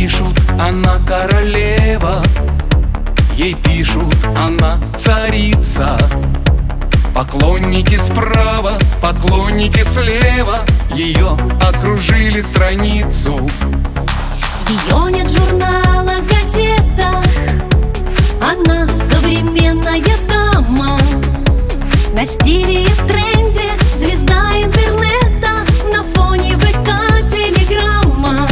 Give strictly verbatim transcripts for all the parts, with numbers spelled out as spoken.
пишут, она королева, ей пишут, она царица. Поклонники справа, поклонники слева, ее окружили страницу. Ее нет в журналах, газетах, она современная дама. На стиле и в тренде, звезда интернета, на фоне ВК, телеграмма.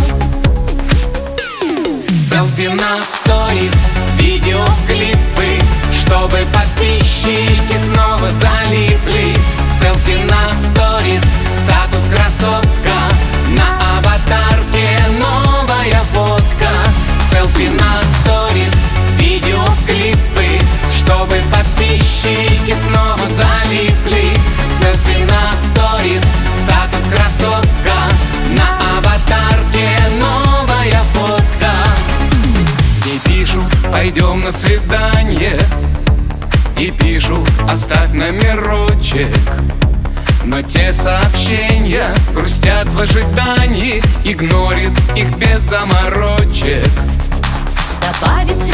Селфи на сторис, видеоклипы, чтобы подписчики снова залипли. Селфи на сторис, статус красотка, на аватарке новая фотка. Селфи на сторис, видеоклипы, чтобы подписчики снова залипли. Селфи на сторис, статус красотка, на аватарке новая фотка. Ей пишут, пойдем на свидание, и пишут, оставь номерочек. Но те сообщения грустят в ожидании, игнорит их без заморочек. Добавить